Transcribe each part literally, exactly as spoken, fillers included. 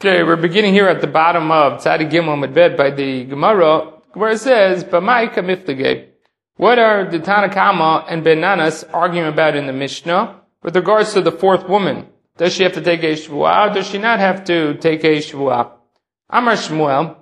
Okay, we're beginning here at the bottom of Tzadi Gimel Medbet by the Gemara, where it says, "B'mai kamiflige." What are the Tanakama and Ben Nanas arguing about in the Mishnah with regards to the fourth woman? Does she have to take a shvuah, or does she not have to take a shvuah? Amar Shmuel,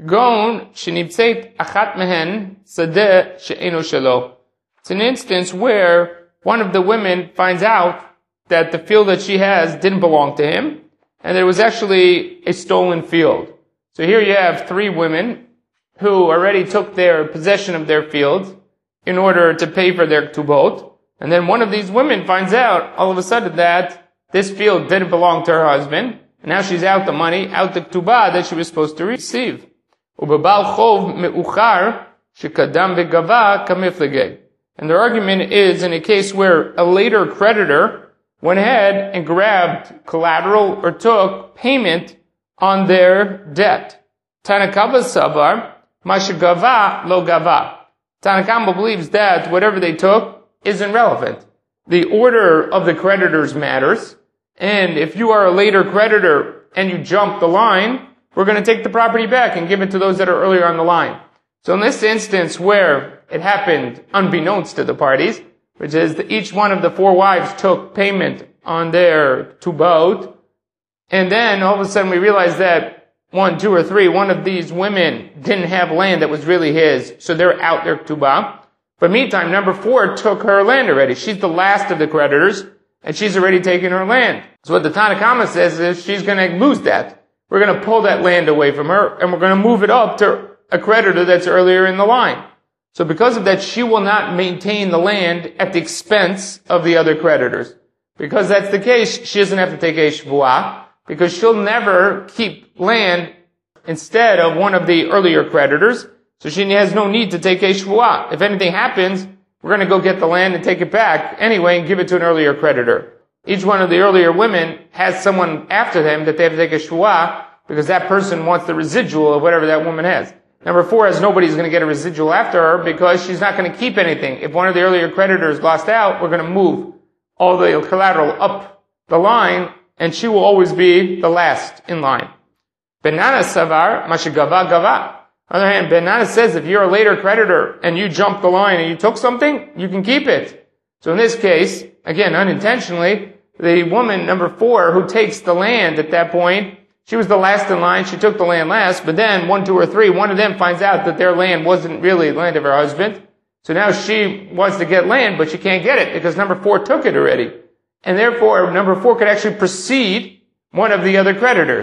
Gon shenibtzeit achat mehen sadeh she'eno shelo. It's an instance where one of the women finds out that the field that she has didn't belong to him, and there was actually a stolen field. So here you have three women who already took their possession of their field in order to pay for their ktubot, and then one of these women finds out all of a sudden that this field didn't belong to her husband, and now she's out the money, out the ktubah that she was supposed to receive. Ubebal chov meuchar shekadam v'gava kamiflige. And their argument is in a case where a later creditor went ahead and grabbed collateral or took payment on their debt. Tanakama savar, mashagava lo gava. Tanakama believes that whatever they took isn't relevant. The order of the creditors matters, and if you are a later creditor and you jump the line, we're going to take the property back and give it to those that are earlier on the line. So in this instance where it happened unbeknownst to the parties, which is that each one of the four wives took payment on their tubot, and then all of a sudden we realized that one, two, or three, one of these women didn't have land that was really his, so they're out their tubah. But meantime, number four took her land already. She's the last of the creditors, and she's already taken her land. So what the Tanakama says is she's going to lose that. We're going to pull that land away from her, and we're going to move it up to a creditor that's earlier in the line. So because of that, she will not maintain the land at the expense of the other creditors. Because that's the case, she doesn't have to take a shvuah, because she'll never keep land instead of one of the earlier creditors, so she has no need to take a shvuah. If anything happens, we're going to go get the land and take it back anyway and give it to an earlier creditor. Each one of the earlier women has someone after them that they have to take a shvuah, because that person wants the residual of whatever that woman has. Number four is nobody's going to get a residual after her because she's not going to keep anything. If one of the earlier creditors lost out, we're going to move all the collateral up the line, and she will always be the last in line. Ben Nanas savar mashigava gava. On the other hand, Ben Nanas says if you're a later creditor and you jumped the line and you took something, you can keep it. So in this case, again, unintentionally, the woman, number four, who takes the land at that point, she was the last in line, she took the land last, but then one, two, or three, one of them finds out that their land wasn't really the land of her husband. So now she wants to get land, but she can't get it because number four took it already. And therefore, number four could actually precede one of the other creditors.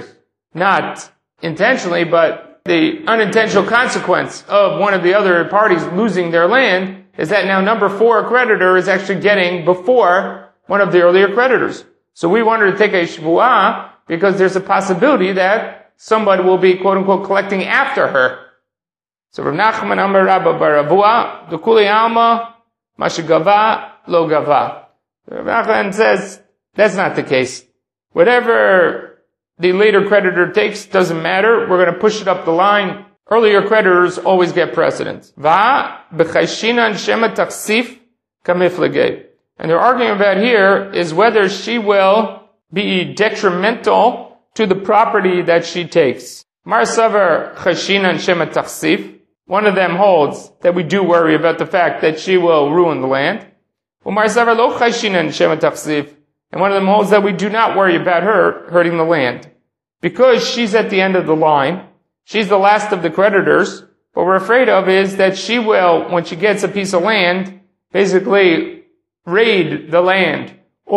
Not intentionally, but the unintentional consequence of one of the other parties losing their land is that now number four creditor is actually getting before one of the earlier creditors. So we want her to take a shvuah, because there's a possibility that somebody will be, quote unquote, collecting after her. So Rav Nachman Amar Rabba bar Avua, Dukuli Alma, Mashigava, Lo Gava. Rav Nachman says, that's not the case. Whatever the later creditor takes doesn't matter. We're going to push it up the line. Earlier creditors always get precedence. Va, B'chayshinan Shema Taksif, Kamiflige. And they're arguing about here is whether she will be detrimental to the property that she takes. Mar Savar Chashinan Shema Taksif. One of them holds that we do worry about the fact that she will ruin the land. Mar Savar Lo Chashinan Shema Taksif. And one of them holds that we do not worry about her hurting the land. Because she's at the end of the line, she's the last of the creditors, what we're afraid of is that she will, when she gets a piece of land, basically raid the land,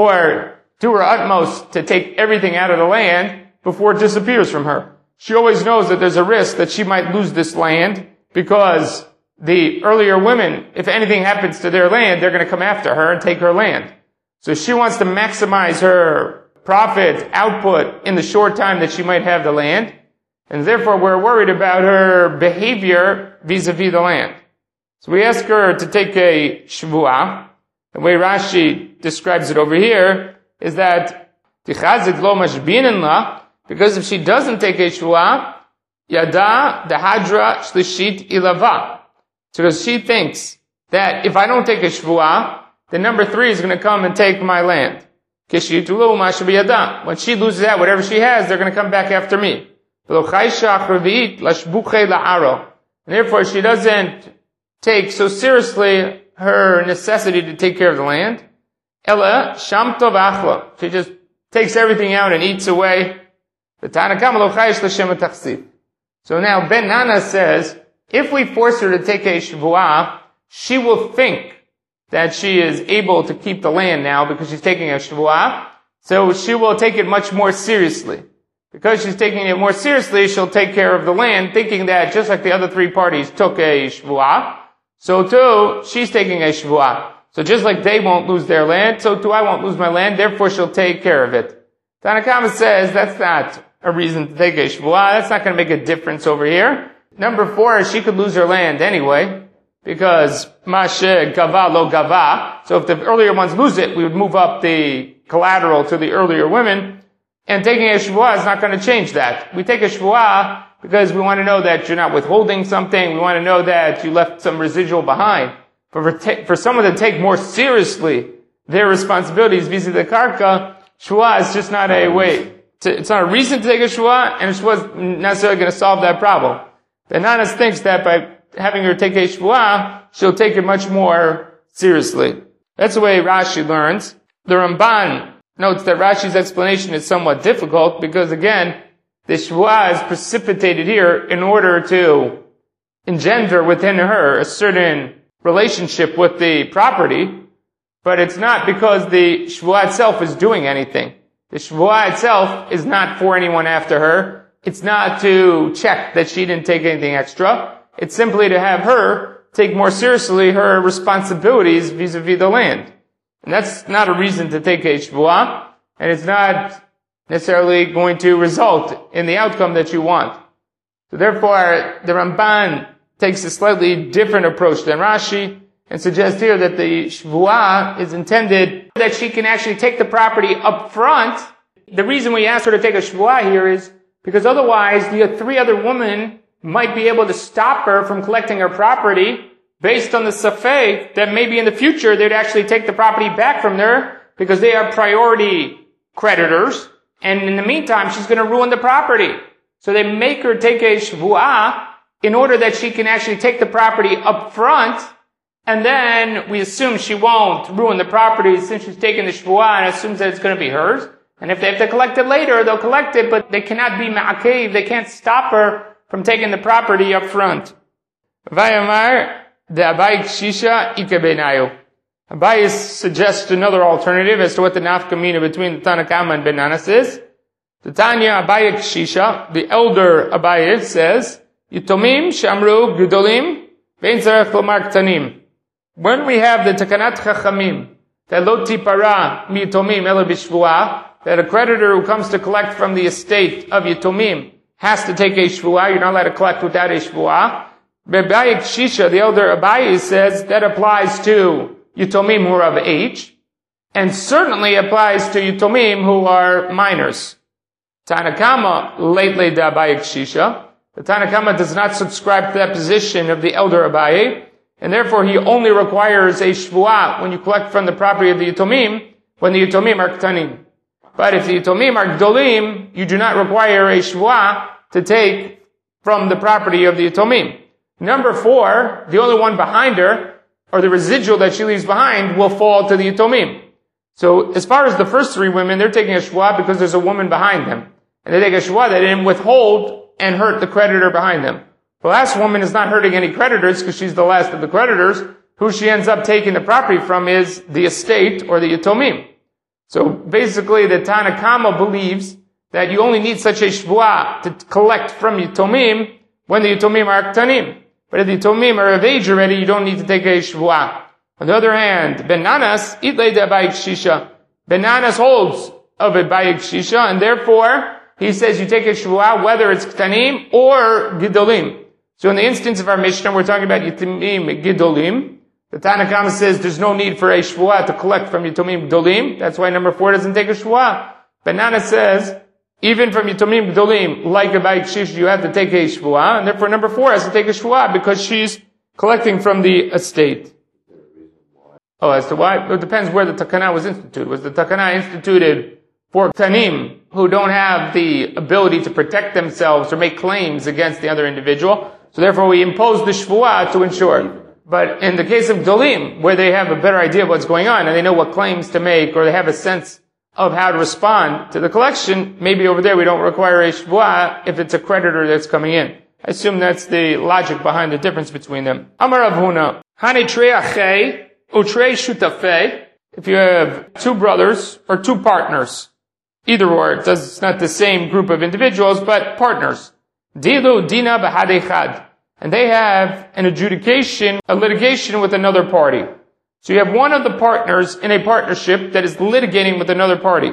or do her utmost to take everything out of the land before it disappears from her. She always knows that there's a risk that she might lose this land because the earlier women, if anything happens to their land, they're going to come after her and take her land. So she wants to maximize her profit output in the short time that she might have the land, and therefore we're worried about her behavior vis-a-vis the land. So we ask her to take a shvuah. The way Rashi describes it over here is that tichazik lo mashbinin la, because if she doesn't take a shvuah, yada dehadra shlishit ilava. So because she thinks that if I don't take a shvuah, then number three is going to come and take my land. When she loses out, whatever she has, they're going to come back after me. And therefore, she doesn't take so seriously her necessity to take care of the land. Ella shamto v'achla. She just takes everything out and eats away. So now Ben Nana says, if we force her to take a shvuah, she will think that she is able to keep the land now because she's taking a shvuah. So she will take it much more seriously. Because she's taking it more seriously, she'll take care of the land, thinking that just like the other three parties took a shvuah, so too, she's taking a shvuah. So just like they won't lose their land, so too I won't lose my land, therefore she'll take care of it. Tanna Kama says that's not a reason to take a shvuah, that's not going to make a difference over here. Number four is she could lose her land anyway, because mashe gava lo gava, so if the earlier ones lose it, we would move up the collateral to the earlier women, and taking a shvuah is not going to change that. We take a shvuah because we want to know that you're not withholding something. We want to know that you left some residual behind. But for, ta- for someone to take more seriously their responsibilities vis-a-vis the karka, shvuah is just not a way. To, it's not a reason to take a shvuah, and shvuah is necessarily going to solve that problem. The Nanas thinks that by having her take a shvuah, she'll take it much more seriously. That's the way Rashi learns. The Ramban notes that Rashi's explanation is somewhat difficult because, again, the shvuah is precipitated here in order to engender within her a certain relationship with the property, but it's not because the shvuah itself is doing anything. The shvuah itself is not for anyone after her. It's not to check that she didn't take anything extra. It's simply to have her take more seriously her responsibilities vis-a-vis the land. And that's not a reason to take a shvuah, and it's not necessarily going to result in the outcome that you want. So therefore, the Ramban takes a slightly different approach than Rashi, and suggests here that the shvuah is intended that she can actually take the property up front. The reason we ask her to take a shvuah here is because otherwise the three other women might be able to stop her from collecting her property based on the safek that maybe in the future they'd actually take the property back from her because they are priority creditors, and in the meantime she's going to ruin the property. So they make her take a shvuah in order that she can actually take the property up front, and then we assume she won't ruin the property since she's taken the shvuah and assumes that it's going to be hers. And if they have to collect it later, they'll collect it, but they cannot be ma'akev, they can't stop her from taking the property up front. Vayamar de Abai Kshisha ikebenayu. Abai suggests another alternative as to what the nafkamina between the Tanna Kama and Ben Nanas is. The Tanya Abai Kshisha, the elder Abai says, Yitomim shamru gudolim vein tzarech lomar ktanim. When we have the Takanat Chachamim, that lo tipara mi yitomim ela b'shvuah, that a creditor who comes to collect from the estate of Yitomim has to take a shvuah, you're not allowed to collect without a shvuah. Abai Kshisha, the elder Abai, says that applies to Yitomim who are of age, and certainly applies to Yitomim who are minors. Tanna Kama, lately the Abai Kshisha, the Tanna Kama does not subscribe to that position of the elder Abai, and therefore he only requires a shvuah when you collect from the property of the Yitomim, when the Yitomim are ktanim. But if the Yitomim are gdolim, you do not require a shvuah to take from the property of the Yitomim. Number four, the only one behind her, or the residual that she leaves behind, will fall to the Yitomim. So as far as the first three women, they're taking a shvuah because there's a woman behind them. And they take a shvuah, they didn't withhold and hurt the creditor behind them. The last woman is not hurting any creditors because she's the last of the creditors. Who she ends up taking the property from is the estate or the Yitomim. So basically the Tanna Kama believes that you only need such a shvuah to collect from Yitomim when the Yitomim are ktanim. But if the Yitomim are of age already, you don't need to take a shvuah. On the other hand, Ben Nanas, itlei de Abai Kshisha. Ben Nanas holds of Abai Kshisha, and therefore he says you take a shvuah whether it's ktanim or gidolim. So in the instance of our Mishnah, we're talking about Yitomim gidolim. The Tanna Kama says there's no need for a shvuah to collect from Yitomim gidolim. That's why number four doesn't take a shvuah. Ben Nanas says even from Yitomim gidolim, like Abai Kshisha, you have to take a shvuah, and therefore number four has to take a shvuah because she's collecting from the estate. Oh, as to why? It depends where the takana was instituted. Was the takana instituted for tanim who don't have the ability to protect themselves or make claims against the other individual? So therefore we impose the shvuah to ensure. But in the case of Gdolim, where they have a better idea of what's going on and they know what claims to make or they have a sense of how to respond to the collection, maybe over there we don't require a shvuah if it's a creditor that's coming in. I assume that's the logic behind the difference between them. Amar Rav Huna, Hane trei achei utrei shutafei. If you have two brothers or two partners, either or, it does, it's not the same group of individuals, but partners. Dilu dina b'had echad. And they have an adjudication, a litigation with another party. So you have one of the partners in a partnership that is litigating with another party.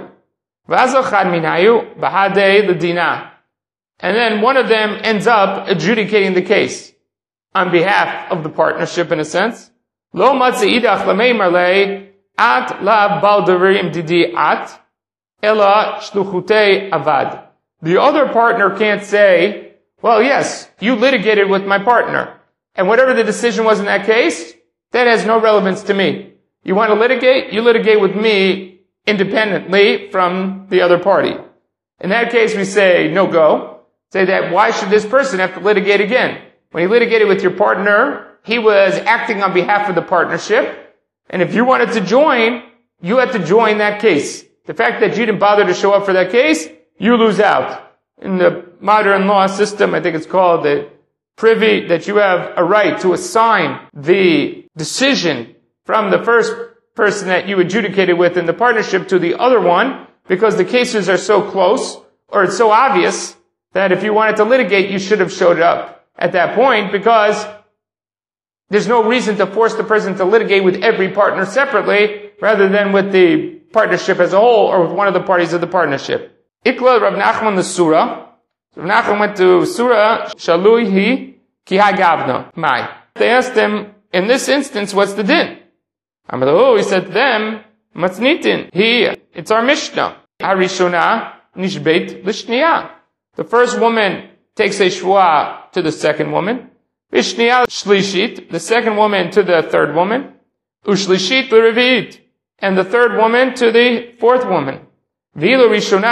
And then one of them ends up adjudicating the case on behalf of the partnership in a sense. Lo idach lamei at la baldarim didi at ela shluchutei avad. The other partner can't say, well, yes, you litigated with my partner, and whatever the decision was in that case, that has no relevance to me. You want to litigate? You litigate with me independently from the other party. In that case, we say, no go. Say that, why should this person have to litigate again? When he litigated with your partner, he was acting on behalf of the partnership, and if you wanted to join, you had to join that case. The fact that you didn't bother to show up for that case, you lose out. In the modern law system, I think it's called the privy, that you have a right to assign the decision from the first person that you adjudicated with in the partnership to the other one, because the cases are so close, or it's so obvious, that if you wanted to litigate, you should have showed up at that point, because there's no reason to force the person to litigate with every partner separately, rather than with the partnership as a whole, or with one of the parties of the partnership. Ikla Rav Nachman the Surah. Rav Nachman went to Surah, Shalui hi ki hagavna. Mai. They asked him, in this instance, what's the din? Amalahu, he said to them, Matznitin. He, it's our Mishnah. Harishona nishbeit lishniya. The first woman takes a shvuah to the second woman. Vishniya shlishit. The second woman to the third woman. Ushlishit l'revit. And the third woman to the fourth woman. We don't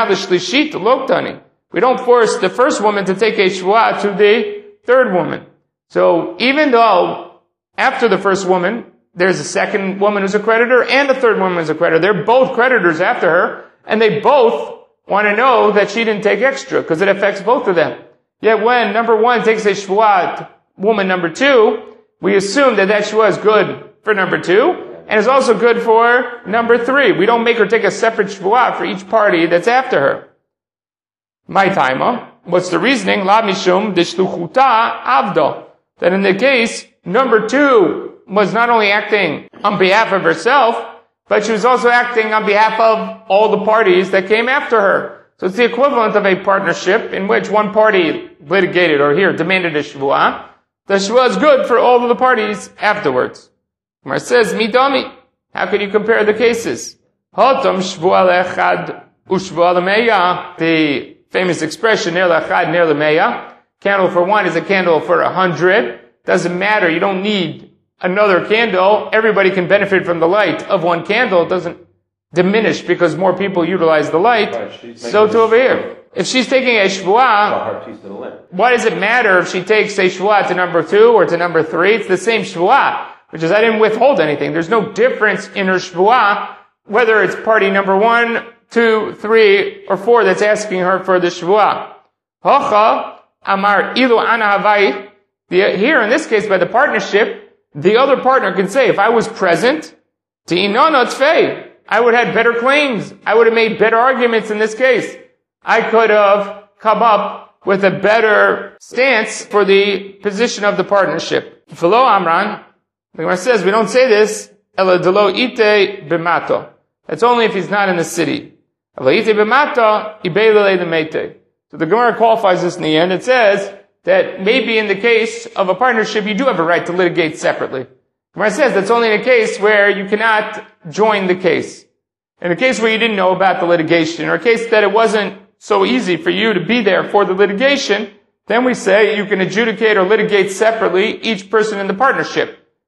force the first woman to take a shvuah to the third woman. So even though after the first woman, there's a second woman who's a creditor and a third woman who's a creditor, they're both creditors after her, and they both want to know that she didn't take extra, because it affects both of them. Yet when number one takes a shvuah to woman number two, we assume that that shvuah is good for number two, and it's also good for number three. We don't make her take a separate shvuah for each party that's after her. My taima. What's the reasoning? La mishum deshluchuta avdo. That in the case, number two was not only acting on behalf of herself, but she was also acting on behalf of all the parties that came after her. So it's the equivalent of a partnership in which one party litigated, or here, demanded a shvuah. The shvuah is good for all of the parties afterwards. Mar says, midami. How can you compare the cases? Hotam shvuah lechad ushvuah lemeya. The famous expression, ner lechad, ner lemeya. Candle for one is a candle for a hundred. Doesn't matter. You don't need another candle. Everybody can benefit from the light of one candle. It doesn't diminish because more people utilize the light. Right, so to over here. If she's taking a shvuah, why does it matter if she takes a shvuah to number two or to number three? It's the same shvuah. Which is, I didn't withhold anything. There's no difference in her shvuah, whether it's party number one, two, three, or four that's asking her for the shvuah. Hocha, amar ilu ana havai. Here, in this case, by the partnership, the other partner can say, if I was present, ti'inona tfei, I would have had better claims. I would have made better arguments in this case. I could have come up with a better stance for the position of the partnership. V'lo amran, the Gemara says, we don't say this, ela delo ite b'mato. That's only if he's not in the city. Ela ite b'mato, ibelele demete. So the Gemara qualifies this in the end. It says that maybe in the case of a partnership, you do have a right to litigate separately. The Gemara says that's only in a case where you cannot join the case. In a case where you didn't know about the litigation, or a case that it wasn't so easy for you to be there for the litigation, then we say you can adjudicate or litigate separately each person in the partnership.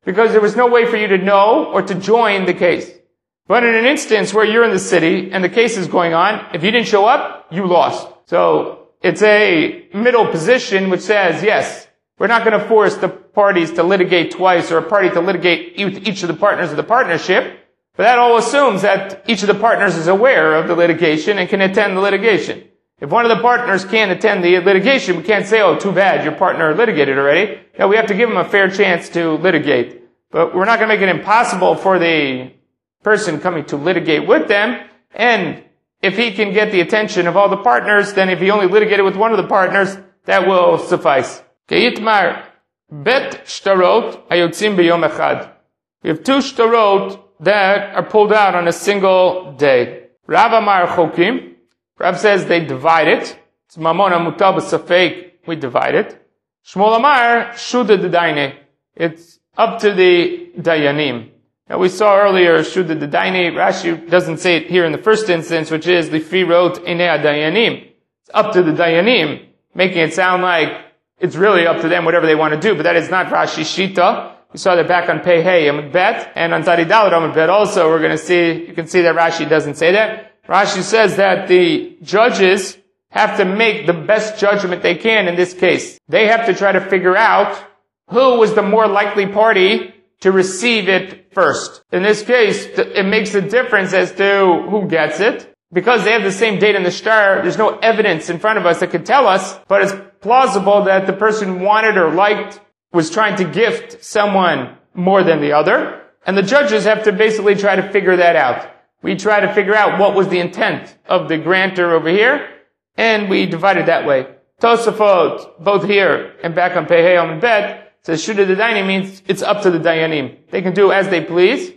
because there was no way for you to know or to join the case. But in an instance where you're in the city and the case is going on, if you didn't show up, you lost. So it's a middle position which says, yes, we're not going to force the parties to litigate twice or a party to litigate each of the partners of the partnership, but that all assumes that each of the partners is aware of the litigation and can attend the litigation. If one of the partners can't attend the litigation, we can't say, oh, too bad, your partner litigated already. No, we have to give him a fair chance to litigate. But we're not going to make it impossible for the person coming to litigate with them. And if he can get the attention of all the partners, then if he only litigated with one of the partners, that will suffice. Keitmar, bet shtarot ayotzim b'yom echad. We have two shtarot that are pulled out on a single day. Rav Amar chokim. Rav says they divide it. It's mamona mutal b'safek. We divide it. Shmuel Amar shuda d'daine. It's up to the dayanim. Now we saw earlier shuda d'daine. Rashi doesn't say it here in the first instance, which is lifi wrote inei dayanim. It's up to the dayanim, making it sound like it's really up to them whatever they want to do. But that is not Rashi's shita. We saw that back on Pei Hey Amud Bet, and on Tzadi Dalet Amud Bet also. We're going to see. You can see that Rashi doesn't say that. Rashi says that the judges have to make the best judgment they can in this case. They have to try to figure out who was the more likely party to receive it first. In this case, it makes a difference as to who gets it. Because they have the same date in the shtar, there's no evidence in front of us that could tell us, but it's plausible that the person wanted or liked, was trying to gift someone more than the other. And the judges have to basically try to figure that out. We try to figure out what was the intent of the grantor over here, and we divide it that way. Tosafot, both here and back on Pei Hey Amud Bet, says Shuda d'Dayanim means it's up to the Dayanim. They can do as they please.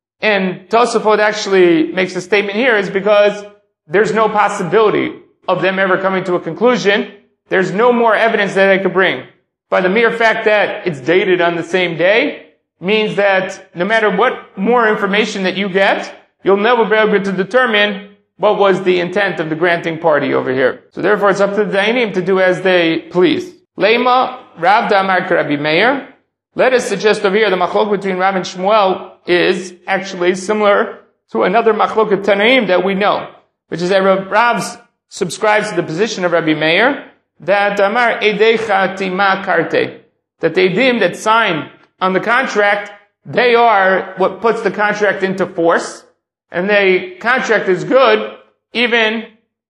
And Tosafot actually makes a statement here is because there's no possibility of them ever coming to a conclusion. There's no more evidence that they could bring. By the mere fact that it's dated on the same day means that no matter what more information that you get, you'll never be able to determine what was the intent of the granting party over here. So therefore it's up to the Dayanim to do as they please. Lema, Rav Damar Rabbi Meir. Let us suggest over here the machlok between Rav and Shmuel is actually similar to another machlok at Tanaim that we know, which is that Rav subscribes to the position of Rabbi Meir that Amar Edei Chatima Karte, that the edim that signed on the contract, they are what puts the contract into force. And the contract is good even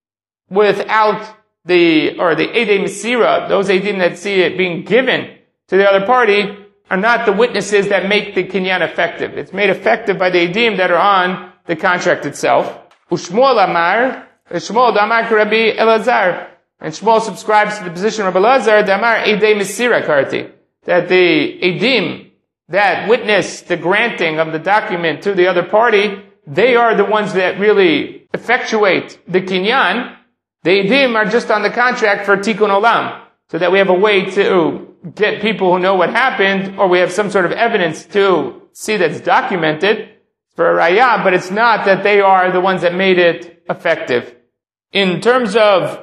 without the, or the Edei Mesira, those Edim that see it being given to the other party are not the witnesses that make the kinyan effective. It's made effective by the Edim that are on the contract itself. Ushmuel Amar, Shmuel Amar Rabbi Elazar. And Shmuel subscribes to the position of Rabbi Elazar, Damar Edei Mesira Karti, that the Edim that witness the granting of the document to the other party, they are the ones that really effectuate the kinyan. The edim are just on the contract for tikkun olam, so that we have a way to get people who know what happened, or we have some sort of evidence to see that's documented for a raya, but it's not that they are the ones that made it effective. In terms of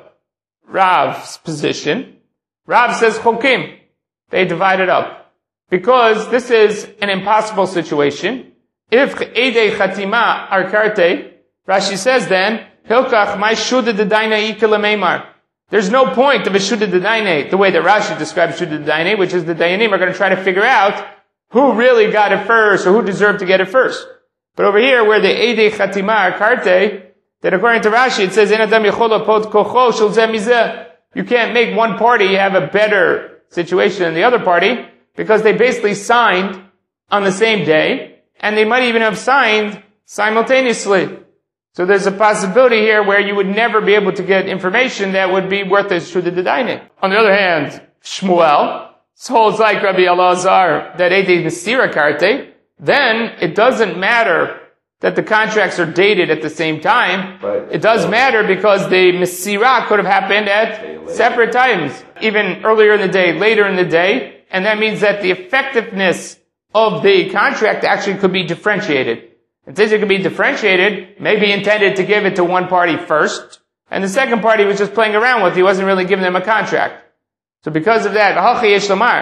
Rav's position, Rav says chokim. They divide it up. Because this is an impossible situation. If Edei Chatima are karte, Rashi says then, Hilkach my Shuda d'Daine ikele meimar. There's no point of a Shuda d'Daine, the way that Rashi describes Shuda d'Daine, which is the Dayanim are going to try to figure out who really got it first, or who deserved to get it first. But over here, where the Edei Chatima are karte, that according to Rashi, it says, En adam yachol lopot kocho shel zeh mizeh. You can't make one party have a better situation than the other party, because they basically signed on the same day, and they might even have signed simultaneously. So there's a possibility here where you would never be able to get information that would be worth a Shuda d'Daine. On the other hand, Shmuel holds like Rabbi Elazar that Edei Mesira Karte, then it doesn't matter that the contracts are dated at the same time. Right. It does matter because the Mesira could have happened at separate times, even earlier in the day, later in the day, and that means that the effectiveness of the contract actually could be differentiated. And since it could be differentiated, maybe intended to give it to one party first, and the second party was just playing around with it. He wasn't really giving them a contract. So because of that,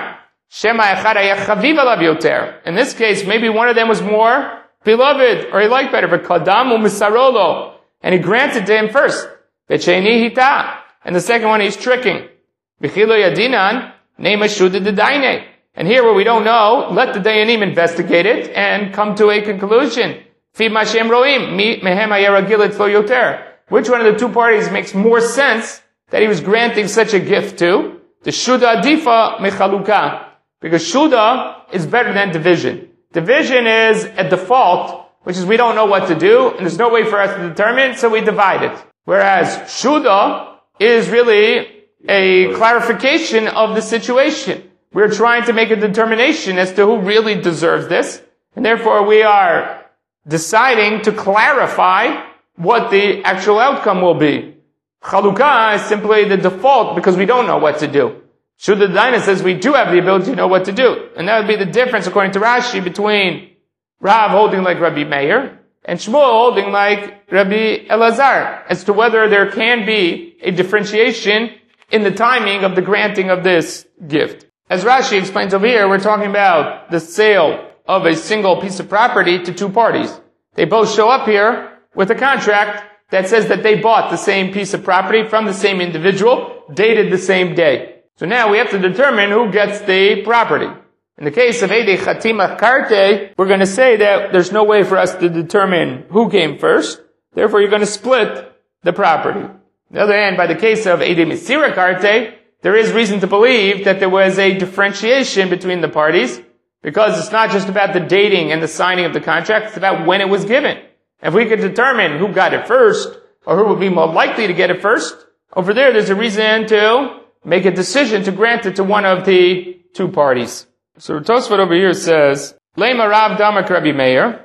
Shema echad haya chaviv alav yoter. In this case, maybe one of them was more beloved, or he liked better. V'kadam u'misarolo. And he granted to him first. V'cheini hita. And the second one he's tricking. V'chilo yadinan nema shuda d'daine. And here where we don't know, let the Dayanim investigate it and come to a conclusion. Fi mashem roim, mehem hayaragilit lo yoter. Which one of the two parties makes more sense that he was granting such a gift to? The shuda adifa mechaluka. Because shuda is better than division. Division is a default, which is we don't know what to do, and there's no way for us to determine, so we divide it. Whereas shuda is really a clarification of the situation. We're trying to make a determination as to who really deserves this, and therefore we are deciding to clarify what the actual outcome will be. Chalukah is simply the default because we don't know what to do. Shuddha Daina says we do have the ability to know what to do. And that would be the difference, according to Rashi, between Rav holding like Rabbi Meir and Shmuel holding like Rabbi Elazar, as to whether there can be a differentiation in the timing of the granting of this gift. As Rashi explains over here, we're talking about the sale of a single piece of property to two parties. They both show up here with a contract that says that they bought the same piece of property from the same individual, dated the same day. So now we have to determine who gets the property. In the case of Eidei Chatima Karte, we're going to say that there's no way for us to determine who came first. Therefore, you're going to split the property. On the other hand, by the case of Eidei Mesira Karte, there is reason to believe that there was a differentiation between the parties, because it's not just about the dating and the signing of the contract, it's about when it was given. If we could determine who got it first, or who would be more likely to get it first, over there there's a reason to make a decision to grant it to one of the two parties. So Tosfot over here says, Lema Rav Damak Rabbi Meir,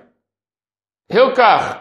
Hilkach,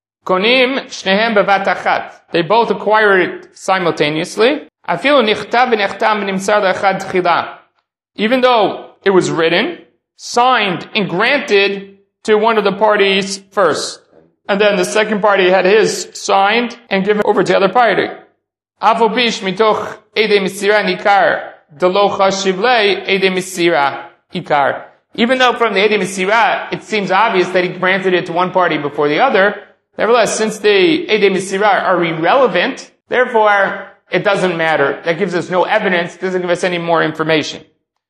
Konim Shnehem Bevat Achat. They both acquire it simultaneously. Afilu Nichtav V'Nechtam V'Nimtzar L'Echad Tchila. Even though it was written, signed, and granted to one of the parties first. And then the second party had his signed and given over to the other party. Avopish mitoch Eidei Mesira Nikar, Delo Chashiv Le Eidei Mesira Ikar. Even though from the Eidei Mesira, it seems obvious that he granted it to one party before the other, nevertheless, since the Eidei Mesira are irrelevant, therefore, it doesn't matter. That gives us no evidence, doesn't give us any more information.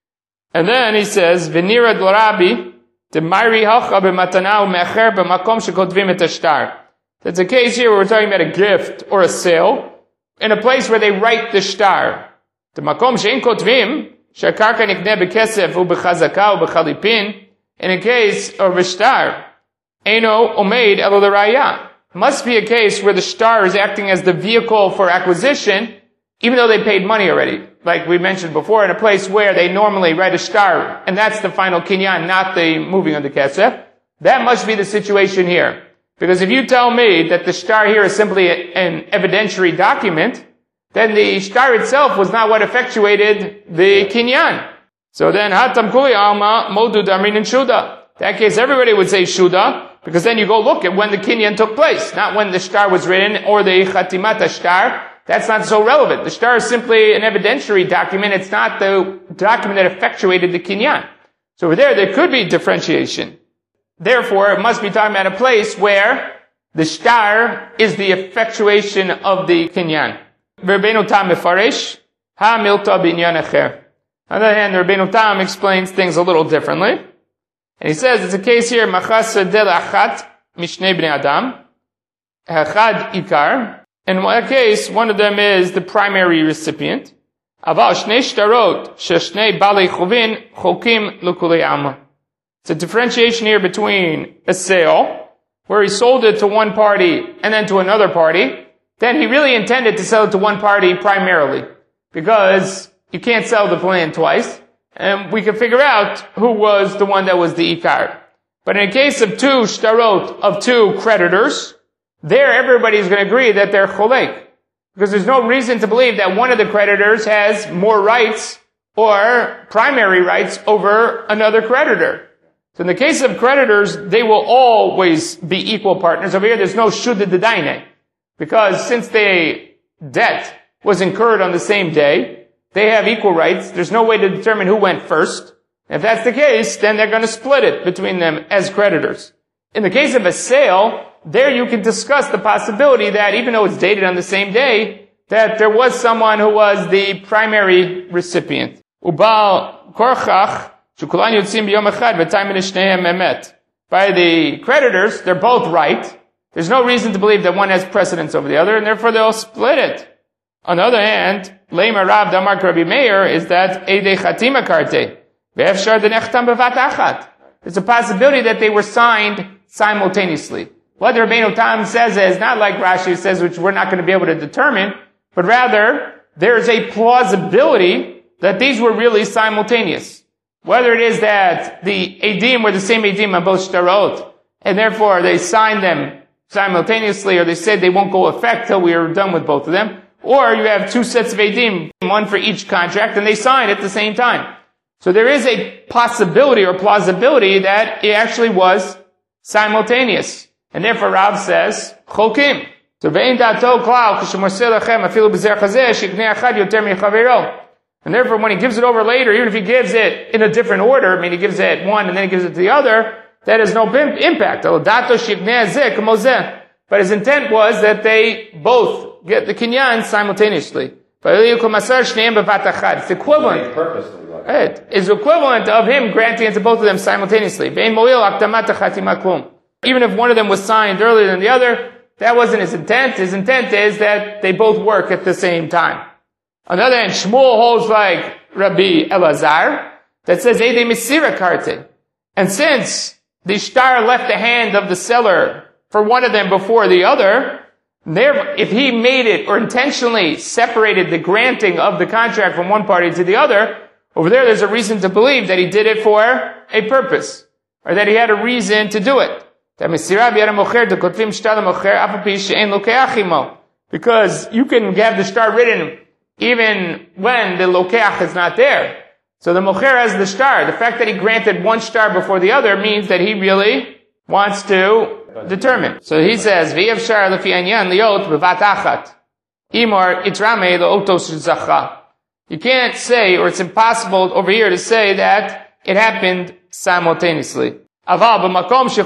And then he says, V'nira d'Rabi, D'Mayri Hacha b'Matana u'Mecher b'Makom shekotvim et hashtar. That's a case here where we're talking about a gift or a sale in a place where they write the shtar. D'Makom she'en kotvim, she'akarka nikneh b'kesef u'b'chazaka u'b'chalipin. In a case of a shtar, Eino omeid elo l'raya. Must be a case where the shtar is acting as the vehicle for acquisition, even though they paid money already. Like we mentioned before, in a place where they normally write a shtar, and that's the final kinyan, not the moving of the kesef. That must be the situation here. Because if you tell me that the shtar here is simply an evidentiary document, then the shtar itself was not what effectuated the kinyan. So then, hatam kuli alma modu damrin and shuda. In that case, everybody would say shuda, because then you go look at when the kinyan took place, not when the shtar was written, or the chatimata shtar. That's not so relevant. The shtar is simply an evidentiary document. It's not the document that effectuated the kinyan. So over there, there could be differentiation. Therefore, it must be talking about a place where the shtar is the effectuation of the kinyan. Rabbeinu Tam mefaresh, ha milta binyan acher. On the other hand, Rabbeinu Tam explains things a little differently. And he says, it's a case here, machas del achat mishnei bnei adam, achad ikar. In one case, one of them is the primary recipient. Aval shnei shtarot sheshnei balei chuvin chokim l'kulei alma. It's a differentiation here between a sale, where he sold it to one party and then to another party. Then he really intended to sell it to one party primarily, because you can't sell the land twice, and we can figure out who was the one that was the ikar. But in a case of two shtarot, of two creditors, there everybody's going to agree that they're cholek. Because there's no reason to believe that one of the creditors has more rights or primary rights over another creditor. So in the case of creditors, they will always be equal partners. Over here, there's no shuddha d'daine. Because since the debt was incurred on the same day, they have equal rights. There's no way to determine who went first. And if that's the case, then they're going to split it between them as creditors. In the case of a sale, there you can discuss the possibility that even though it's dated on the same day, that there was someone who was the primary recipient. Ubal korchach shukulan yotzim b'yom echad v'tayim l'shnehem emet. By the creditors, they're both right. There's no reason to believe that one has precedence over the other, and therefore they'll split it. On the other hand, Leima Rav Damar Rabbi Meir is that Eidei Chatima Karte. Ve'efshar denechtam bevat achat. There's a possibility that they were signed simultaneously. What Rabbeinu Tam says is not like Rashi says, which we're not going to be able to determine, but rather there's a plausibility that these were really simultaneous. Whether it is that the Eidim were the same Eidim on both shtarot, and therefore they signed them simultaneously, or they said they won't go effect till we are done with both of them, or you have two sets of Eidim, one for each contract, and they sign at the same time. So there is a possibility or plausibility that it actually was simultaneous. And therefore Rav says, Chokim. And therefore when he gives it over later, even if he gives it in a different order, I mean he gives it one and then he gives it to the other, that has no impact. But his intent was that they both get the kinyan simultaneously. It's equivalent. Right. It's equivalent of him granting it to both of them simultaneously. Even if one of them was signed earlier than the other, that wasn't his intent. His intent is that they both work at the same time. On the other hand, Shmuel holds like Rabbi Elazar that says Eidei Mesira Karte. And since the shtar left the hand of the seller for one of them before the other, there, if he made it or intentionally separated the granting of the contract from one party to the other, over there there's a reason to believe that he did it for a purpose, or that he had a reason to do it. Because you can have the shtar written even when the lokeach is not there. So the mocher has the shtar. The fact that he granted one shtar before the other means that he really wants to determine. So he says, V'yev shar lefi anyan liot bevat achat. Imar itrame le'otos zacha. You can't say, or it's impossible over here to say that it happened simultaneously. But in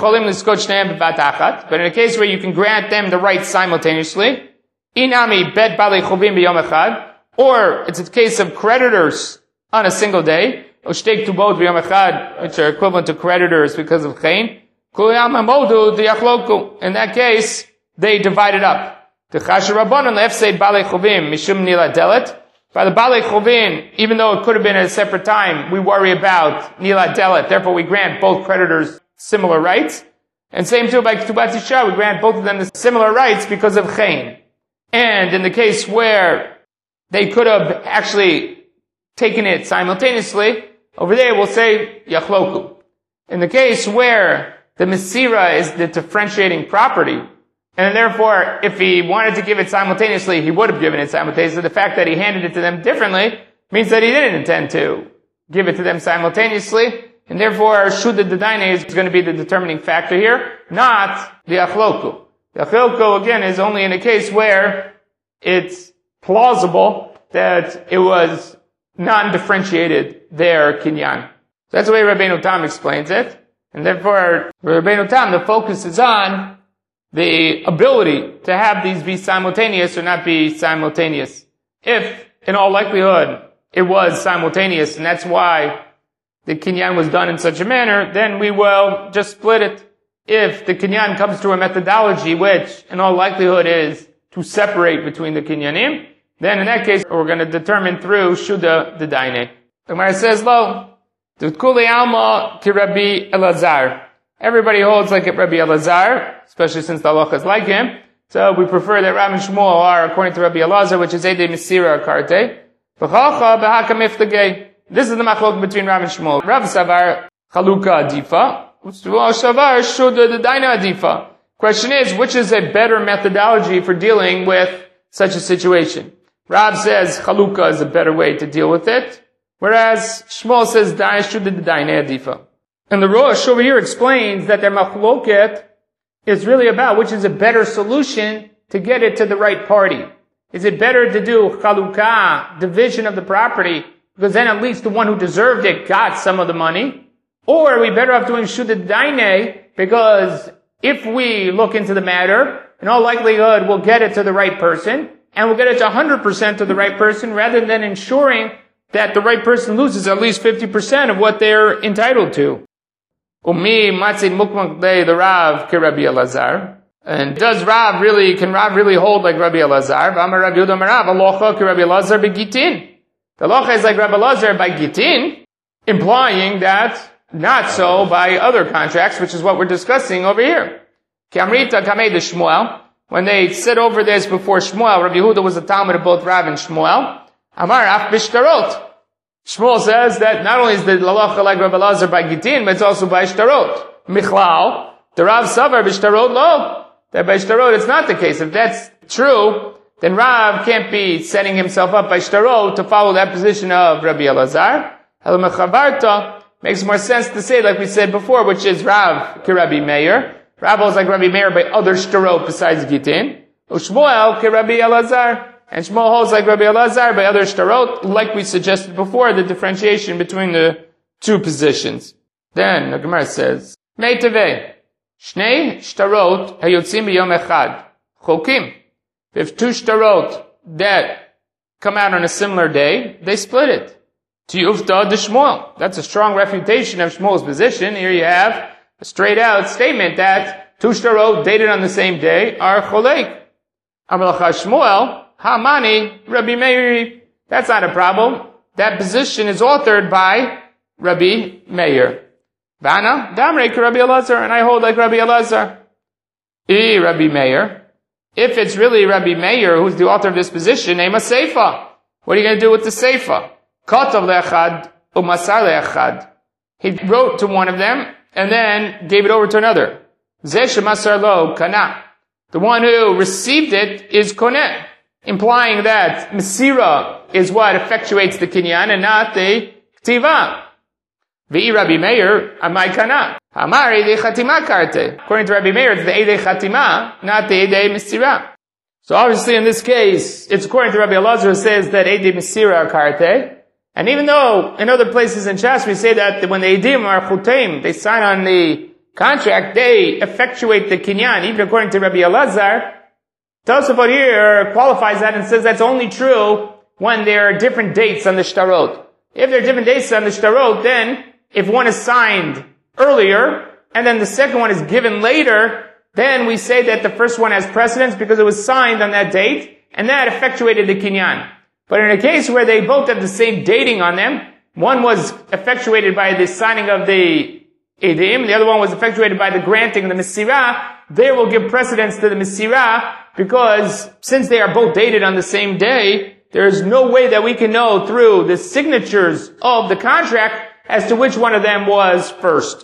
a case where you can grant them the right simultaneously, inami bet balei chuvim b'yom echad, or it's a case of creditors on a single day, ushtek tu both b'yom echad, which are equivalent to creditors because of chen, kuyam hamodu diachloku. In that case, they divided up. T'chash rabbanon le'efseid balei chuvim mishum nila delet. By the balei chuvim, even though it could have been at a separate time, we worry about nila delet. Therefore, we grant both creditors similar rights. And same too by ktubat isha, we grant both of them the similar rights because of chen. And in the case where they could have actually taken it simultaneously, over there we'll say yachloku. In the case where the mesira is the differentiating property, and therefore if he wanted to give it simultaneously, he would have given it simultaneously. The fact that he handed it to them differently means that he didn't intend to give it to them simultaneously, and therefore shuddha d'dainai is going to be the determining factor here, not the achloku. The achloku, again, is only in a case where it's plausible that it was non-differentiated their kinyan. So that's the way Rabbeinu Tam explains it. And therefore, Rabbeinu Tam, the focus is on the ability to have these be simultaneous or not be simultaneous. If, in all likelihood, it was simultaneous, and that's why the kinyan was done in such a manner, then we will just split it. If the kinyan comes through a methodology which, in all likelihood, is to separate between the kinyanim, then in that case, we're going to determine through shuddha d'dainai. The Gemara says, lo, t'kuli alma ki Rabbi Elazar. Everybody holds like Rabbi Elazar, especially since the halacha is like him. So we prefer that Rav and Shmuel are according to Rabbi Elazar, which is Eidei Mesira Karte. V'chalcha b'haka miflegei. This is the machlok between Rav and Shmuel. Rav savar chaluka adifa, Shmuel savar shuddha d'dainai adifa. Question is, which is a better methodology for dealing with such a situation? Rav says chaluka is a better way to deal with it, whereas Shmuel says shuddha d'dainai adifa. And the Rosh over here explains that their machloket is really about which is a better solution to get it to the right party. Is it better to do chalukah, division of the property, because then at least the one who deserved it got some of the money. Or are we better off doing Shuda Daine, because if we look into the matter, in all likelihood we'll get it to the right person, and we'll get it to one hundred percent to the right person, rather than ensuring that the right person loses at least fifty percent of what they're entitled to. Umi matzid mukmak de the Rav ke Rabbi Elazar. And does Rav really, can Rav really hold like Rabbi Elazar? V'amar Rabbi Yehuda Amar Rav, alocha ke Rabbi Elazar begitin. The alocha is like Rabbi Elazar by gitin, implying that not so by other contracts, which is what we're discussing over here. Ki amrita kamei de Shmuel. When they said over this before Shmuel, Rabbi Yehuda was a Talmud of both Rav and Shmuel. Amar af bishtarot. Shmuel says that not only is the halacha like Rabbi Elazar by gitin, but it's also by shtarot. Michlal, the Rav savar bishtarot lo. That by shtarot it's not the case. If that's true, then Rav can't be setting himself up by shtarot to follow that position of Rabbi Elazar. Hel mechavarta makes more sense to say, like we said before, which is Rav ki Rabbi Meir. Rav is like Rabbi Meir by other shtarot besides gitin. Ushmuel ki Rabbi Elazar. And Shmuel holds like Rabbi Elazar by other shtarot, like we suggested before, the differentiation between the two positions. Then the Gemara says, Mei tevei, shnei shtarot hayotzim b'yom echad, chokim. If two shtarot that come out on a similar day, they split it. Tiyufta de Shmuel. That's a strong refutation of Shmuel's position. Here you have a straight out statement that two shtarot dated on the same day are cholek. Amalacha Shmuel, Hamani, Rabbi Meir. That's not a problem. That position is authored by Rabbi Meir. Vana, Damrei Rabbi Elazar, and I hold like Rabbi Elazar. E Rabbi Meir. If it's really Rabbi Meir who's the author of this position, name a Seifa. What are you going to do with the Seifa? Katav le'achad, umasar le'achad. He wrote to one of them, and then gave it over to another. Zeh shemasar lo kana. The one who received it is koneh, implying that Mesira is what effectuates the kinyan and not the ktiva. V'i Rabbi Meir, amai kana. Amar edei chatima karte. According to Rabbi Meir, it's the edei chatima, not the edei Mesira. So obviously in this case, it's according to Rabbi Elazar who says that edei Mesira are karte. And even though in other places in Shas we say that when the edim are chuteim, they sign on the contract, they effectuate the kinyan, even according to Rabbi Elazar, Tosafot here qualifies that and says that's only true when there are different dates on the shtarot. If there are different dates on the shtarot, then if one is signed earlier and then the second one is given later, then we say that the first one has precedence because it was signed on that date and that effectuated the kinyan. But in a case where they both have the same dating on them, one was effectuated by the signing of the edim, the other one was effectuated by the granting of the Mesirah, they will give precedence to the Mesirah, because since they are both dated on the same day, there is no way that we can know through the signatures of the contract as to which one of them was first.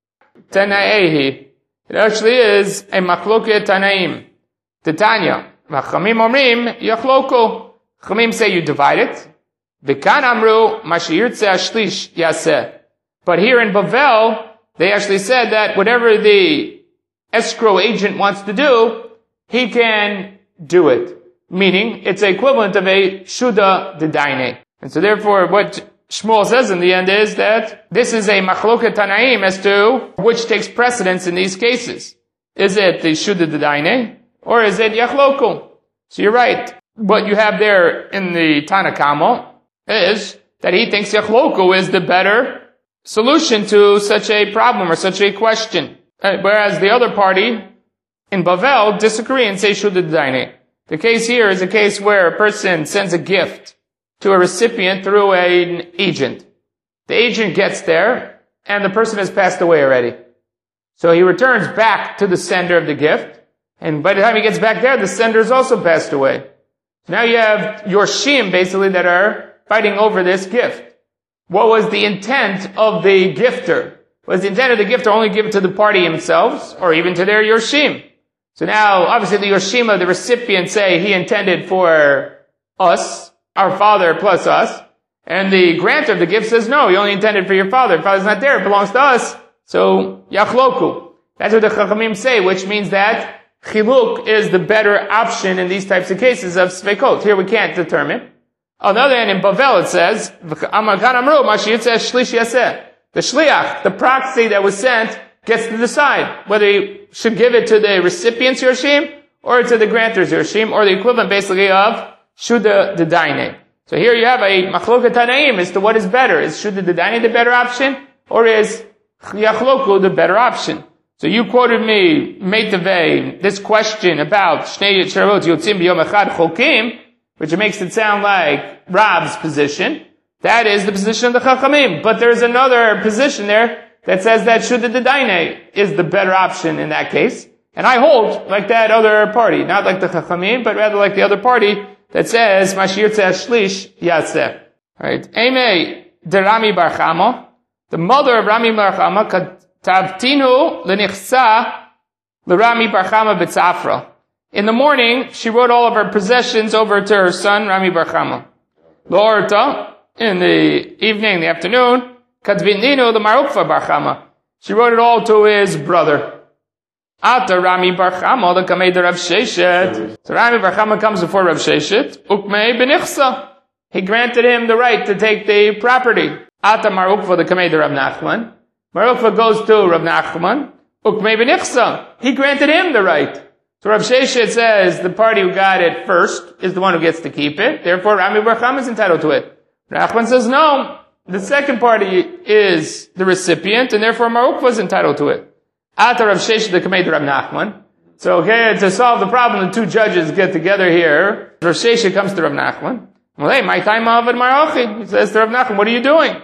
Tana'ehi. It actually is a machloket Tanaim. Titania. V'chamim omrim yachloko. Chamim say you divide it. V'kan amru mashiyirtze ashlish yaseh. But here in Bavel, they actually said that whatever the escrow agent wants to do, he can do it. Meaning, it's the equivalent of a Shuda D'Daine. And so therefore, what Shmuel says in the end is that this is a Machloket Tanaim as to which takes precedence in these cases. Is it the Shuda D'Daine, or is it Yachloko? So you're right. What you have there in the Tanakamo is that he thinks Yachloko is the better solution to such a problem or such a question. Whereas the other party in Bavel disagree and say Shuda D'Daine. The case here is a case where a person sends a gift to a recipient through an agent. The agent gets there and the person has passed away already. So he returns back to the sender of the gift, and by the time he gets back there, the sender has also passed away. So now you have Yorshim basically that are fighting over this gift. What was the intent of the gifter? Was the intent of the gifter only give it to the party themselves, or even to their Yorshim? So now, obviously the Yorshim of the recipient say he intended for us, our father plus us, and the grantor of the gift says no, he only intended for your father. Your father's not there, it belongs to us. So, Yachloku. That's what the Chachamim say, which means that Chiluk is the better option in these types of cases of Svekot. Here we can't determine. On the other hand, in Bavel it says, the shliach, the proxy that was sent, gets to decide whether he should give it to the recipient's Yershim or to the grantor's Yershim, or the equivalent basically of Shuddha D'Daineh. So here you have a Machloket Tanaim as to what is better. Is Shuddha D'Daineh the better option, or is Yachloku the better option? So you quoted me, Meitavei, this question about Shnei Yitzharot Yotzim B'Yom Echad Chokim, which makes it sound like Rab's position. That is the position of the Chachamim. But there's another position there that says that Shuddha D'Daineh is the better option in that case. And I hold like that other party, not like the Chachamim, but rather like the other party that says, Mashir Tzeh Shlish Yatzeh. Right? Eimei de Rami Bar Chama, the mother of Rami Bar Chama, Tavtinu L'Nichsa L'Rami Bar Chama B'Tzafra. In the morning, she wrote all of her possessions over to her son, Rami Bar Chama. L'Orta, in the evening, the afternoon, Kadvininu L'Marukva Bar Chama. She wrote it all to his brother. Ata Rami Bar Chama, the Kamei de Rav Sheshet. So Rami Bar Chama comes before Rav Sheshet. Ukmei B'Nichsa. He granted him the right to take the property. Ata Marukva, the Kamei de Rav Nachman. Marukva goes to Rav Nachman. Ukmei B'Nichsa. He granted him the right. So Rav Sheshet says the party who got it first is the one who gets to keep it. Therefore, Rami Bar Chama is entitled to it. Nachman says no. The second party is the recipient, and therefore Marukva is entitled to it. Ata Rav Sheshet the Kamei de Rav Nachman. So, okay, to solve the problem, the two judges get together here. Rav Sheshet comes to Rav Nachman. Well, hey, my time of Marachi. He says to Rav Nachman, what are you doing?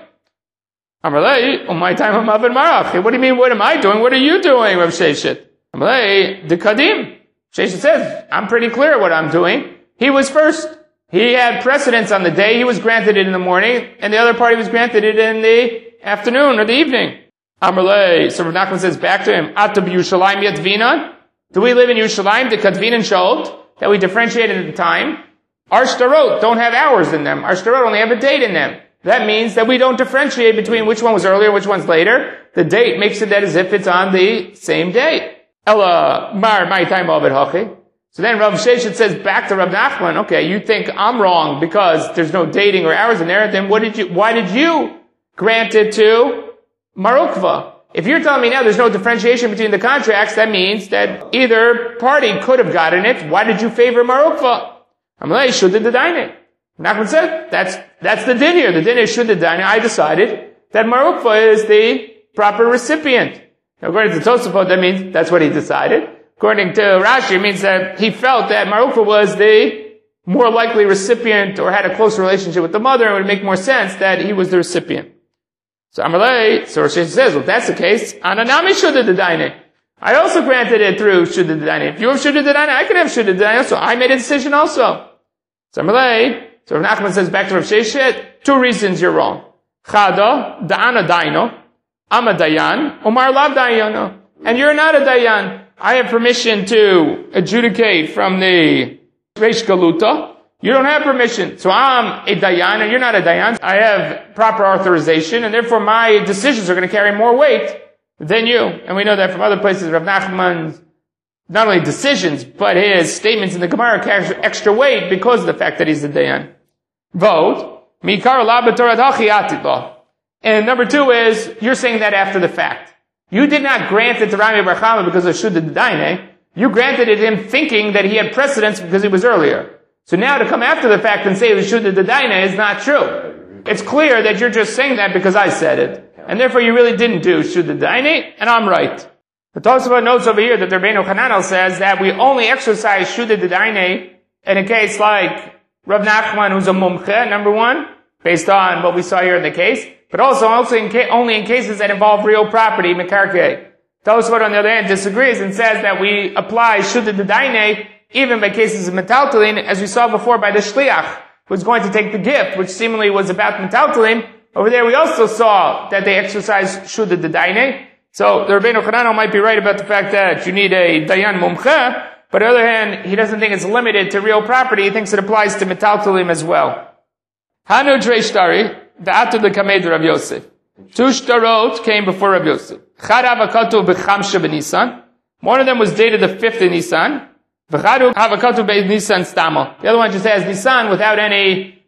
Amalei, oh, my time of Marachi. What do you mean, what am I doing? What are you doing, Rav Sheshet? Amalei, the Kadim. Sheshet says, I'm pretty clear what I'm doing. He was first. He had precedence on the day. He was granted it in the morning, and the other party was granted it in the afternoon or the evening. Amalei, so Rav Nachman says back to him, Ata b'Yushalayim Yatvinan? Do we live in Yerushalayim, the Kadvinan Shold, that we differentiated at the time? Our shtarot don't have hours in them. Our shtarot only have a date in them. That means that we don't differentiate between which one was earlier, which one's later. The date makes it that as if it's on the same date. Ella mar my time of it hachi. So then Rav Sheshet says back to Rav Nachman, okay, you think I'm wrong because there's no dating or hours in there, then what did you, why did you grant it to Marukva? If you're telling me now there's no differentiation between the contracts, that means that either party could have gotten it. Why did you favor Marukva? Amalei Shuddha D'Daineh. Nachman said, that's, that's the din here. The din is Shuddha D'Daineh. I decided that Marukva is the proper recipient. Now, according to Tosafot, that means that's what he decided. According to Rashi, it means that he felt that Marukva was the more likely recipient or had a close relationship with the mother, and it would make more sense that he was the recipient. So Amalei, so Rashi says, well, if that's the case, Ananami Shuddha D'Daineh. I also granted it through Shuddha D'Daineh. If you have Shuddha D'Daineh, I can have Shuddha D'Daineh, so I made a decision also. So Amalei, so Rav Nachman says back to Rav Sheshet, two reasons you're wrong. Chada, Da'ana Daino, I'm a Dayan, Umar Lav Dayano. And you're not a Dayan. I have permission to adjudicate from the Reish Galuta. You don't have permission. So I'm a Dayan and you're not a Dayan. I have proper authorization and therefore my decisions are going to carry more weight than you. And we know that from other places, Rav Nachman's not only decisions, but his statements in the Gemara carry extra weight because of the fact that he's a Dayan. Vote. And number two is, you're saying that after the fact. You did not grant it to Rami Bar Chama because of Shuddha D'Daineh. You granted it him thinking that he had precedence because he was earlier. So now to come after the fact and say it was Shuddha D'Daineh is not true. It's clear that you're just saying that because I said it. And therefore you really didn't do Shuddha D'Daineh, and I'm right. The Tosafot notes over here that the Rabbeinu Hananel says that we only exercise Shuddha D'Daineh in a case like Rav Nachman, who's a mumche, number one, based on what we saw here in the case, but also, also in ca- only in cases that involve real property, mekarkei. Tosafot, on the other hand, disagrees and says that we apply Shuddha D'Daineh even by cases of metaltalin, as we saw before by the shliach, who's going to take the gift, which seemingly was about metaltalin. Over there we also saw that they exercised Shuddha D'Daineh. So the Rabbeinu Hananel might be right about the fact that you need a Dayan Mumche, but on the other hand, he doesn't think it's limited to real property. He thinks it applies to metaltalim as well. Hanu Drei Shtari, Da'atu the Kamed Rav Yosef. Two shtarot came before Rav Yosef. Chad Havakatu b'Chamsha b'Nisan. One of them was dated the fifth of Nisan. V'chadu Havakatu b'Nisan Stamo. The other one just has Nisan without any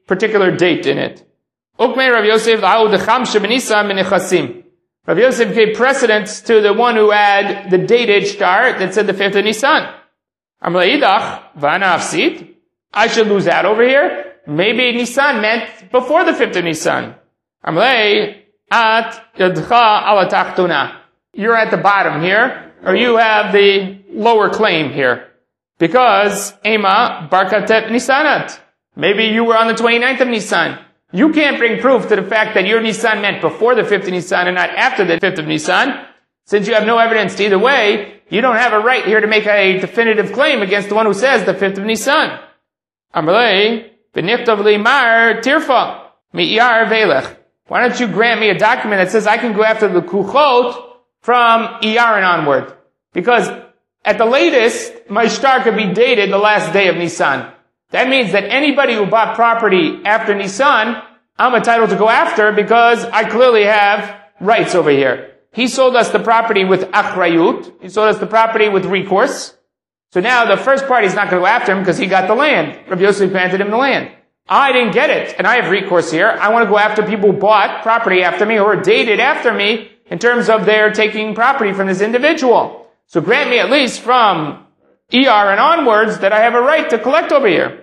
particular date in it. Ukmei Rav Yosef La'u Dechamshe B'Nisan B'Nechasim. Rav Yosef gave precedence to the one who had the dated star that said the fifth of Nisan. Amar Idach V'ana Afsid. I should lose out over here. Maybe Nisan meant before the fifth of Nisan. Amar At Yadcha Ala Tachtuna. You're at the bottom here, or you have the lower claim here. Because Ema Barkatet Nisanat. Maybe you were on the twenty-ninth of Nisan. You can't bring proof to the fact that your Nisan meant before the fifth of Nisan and not after the fifth of Nisan. Since you have no evidence to either way, you don't have a right here to make a definitive claim against the one who says the fifth of Nisan. Amrlei, B'nichtav li mar tirfa, mi'iyar velech. Why don't you grant me a document that says I can go after the kuchot from Iyar and onward? Because at the latest, my star could be dated the last day of Nisan. That means that anybody who bought property after Nisan, I'm entitled to go after because I clearly have rights over here. He sold us the property with achrayut. He sold us the property with recourse. So now the first party's not going to go after him because he got the land. Rabbi Yosef granted him the land. I didn't get it, and I have recourse here. I want to go after people who bought property after me or dated after me in terms of their taking property from this individual. So grant me at least from E R and onwards that I have a right to collect over here.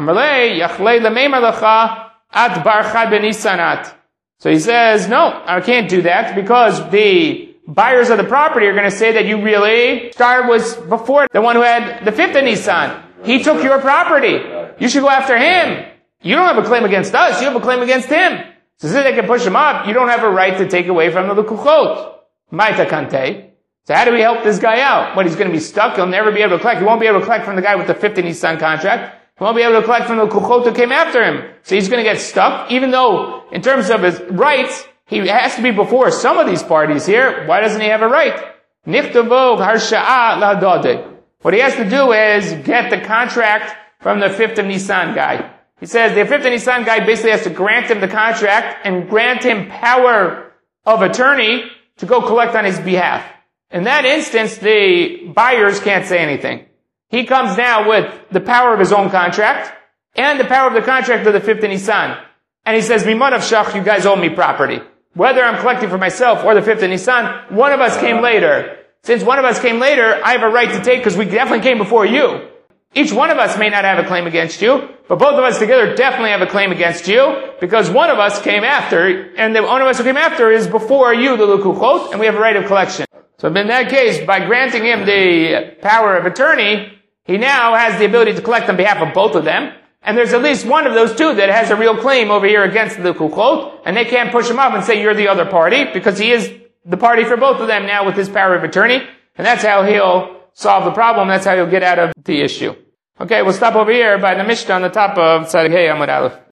So he says, no, I can't do that because the buyers of the property are going to say that you really, star was before the one who had the fifth of Nisan. He took your property. You should go after him. You don't have a claim against us. You have a claim against him. So since they can push him up, you don't have a right to take away from the lukuchot. Maita kante. So how do we help this guy out? What, he's going to be stuck? He'll never be able to collect. He won't be able to collect from the guy with the fifth of Nisan contract. He won't be able to collect from the kuchot who came after him. So he's going to get stuck, even though, in terms of his rights, he has to be before some of these parties here. Why doesn't he have a right? Nichtavo harsha'a la'dodeh. What he has to do is get the contract from the fifth of Nisan guy. He says the fifth of Nisan guy basically has to grant him the contract and grant him power of attorney to go collect on his behalf. In that instance, the buyers can't say anything. He comes now with the power of his own contract and the power of the contract of the fifth of Nisan. And he says, Mimon of Shach, you guys owe me property. Whether I'm collecting for myself or the fifth of Nisan, one of us came later. Since one of us came later, I have a right to take because we definitely came before you. Each one of us may not have a claim against you, but both of us together definitely have a claim against you because one of us came after, and the one of us who came after is before you, the lukuchot, and we have a right of collection. So in that case, by granting him the power of attorney, he now has the ability to collect on behalf of both of them. And there's at least one of those two that has a real claim over here against the lukuchot, and they can't push him up and say you're the other party because he is the party for both of them now with his power of attorney. And that's how he'll solve the problem. That's how he'll get out of the issue. Okay, we'll stop over here by the Mishnah on the top of Tzaddik Hey Amud Aleph.